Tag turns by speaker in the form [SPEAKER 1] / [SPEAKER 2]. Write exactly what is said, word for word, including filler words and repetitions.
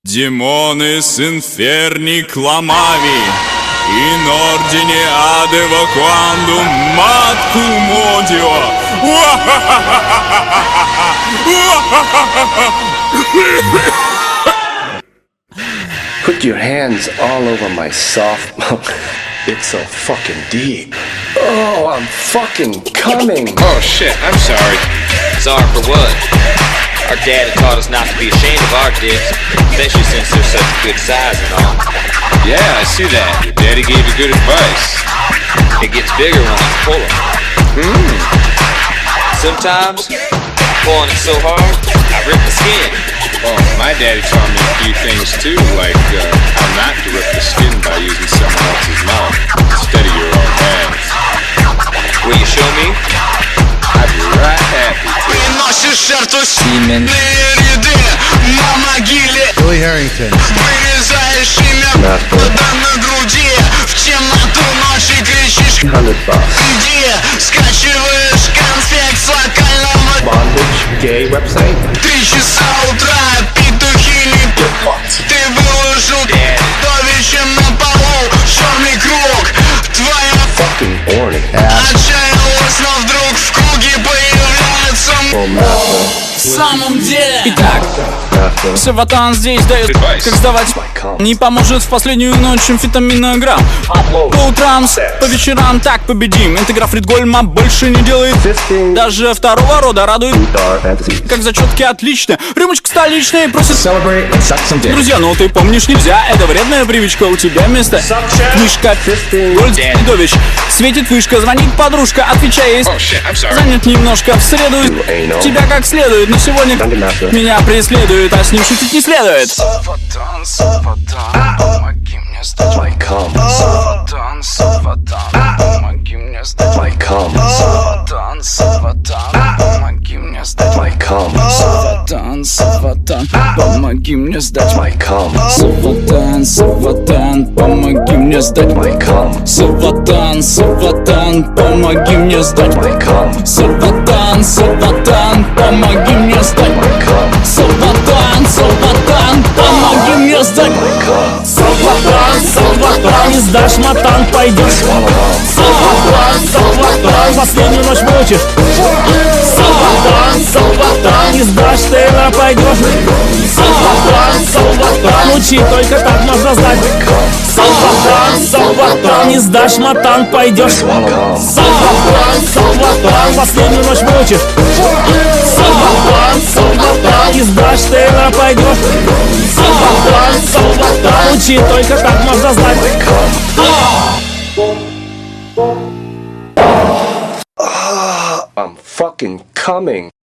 [SPEAKER 1] Демоnes inferni clamavi, in ordine ad evacuandum matcum odio.
[SPEAKER 2] Put your hands all over my soft. It's so fucking deep. Oh, I'm fucking coming.
[SPEAKER 3] Oh shit, I'm sorry.
[SPEAKER 4] Sorry for what? Our dad taught us not to be ashamed of our dicks, especially since they're such a good size and all.
[SPEAKER 3] Yeah, I see that. Your daddy gave you good advice.
[SPEAKER 4] It gets bigger when I pull them.
[SPEAKER 3] Hmm.
[SPEAKER 4] Sometimes, pulling it so hard, I rip the skin.
[SPEAKER 3] Well, my daddy taught me a few things too, like uh, how not to rip the skin by using someone else's mouth instead of your own hands.
[SPEAKER 4] Will you show me?
[SPEAKER 3] I'd be right happy to.
[SPEAKER 4] Semen.
[SPEAKER 5] Billy Harrington.
[SPEAKER 2] Hundred bucks. Bondage gay website. You're fucked. Fucking horny. Oh, master.
[SPEAKER 1] В самом деле. Итак, Саватан здесь дает, как сдавать. Не поможет в последнюю ночь амфетамина грамм. По утрам, по вечерам так победим. Интеграф Ридгольма больше не делает. Даже второго рода радует. Как зачетки отлично. Рюмочка столичная просит. Друзья, ну ты помнишь, нельзя. Это вредная привычка, у тебя место. Книжка Гольдович. Светит вышка, звонит подружка. Отвечай, есть. Занят немножко в среду. Тебя как следует. Но сегодня меня преследует, а с ним шутить не следует.
[SPEAKER 6] Саватан, Саватан, помоги мне сдать
[SPEAKER 2] My cum.
[SPEAKER 6] Саватан, Саватан, помоги мне сдать
[SPEAKER 2] My cum.
[SPEAKER 6] Саватан, Саватан, помоги мне сдать
[SPEAKER 2] My cum.
[SPEAKER 1] Саватан, Саватан, помоги мне сдать.
[SPEAKER 2] My cum.
[SPEAKER 1] Саватан, Саватан, помоги мне сдать.
[SPEAKER 2] My cum.
[SPEAKER 1] Саватан, Саватан, помоги мне сдать.
[SPEAKER 2] My cum.
[SPEAKER 1] Саватан, Саватан, помоги мне сдать.
[SPEAKER 2] My cum.
[SPEAKER 1] Саватан, Саватан, помоги мне сдать. Саватан, Саватан, не сдашь, матан, пойдешь. Саватан, Саватан, последнюю ночь мучишь. Саватан, Саватан, не сдашь, ты на пойдешь. Саватан, Саватан, учи, только так можно знать. Саватан, Саватан, не сдашь, матан, пойдешь. Саватан, Саватан, последнюю ночь мучишь. Саватан, Саватан, не сдашь, ты на пойдешь. Саватан, Саватан, учи, только так можно знать.
[SPEAKER 2] I'm fucking coming.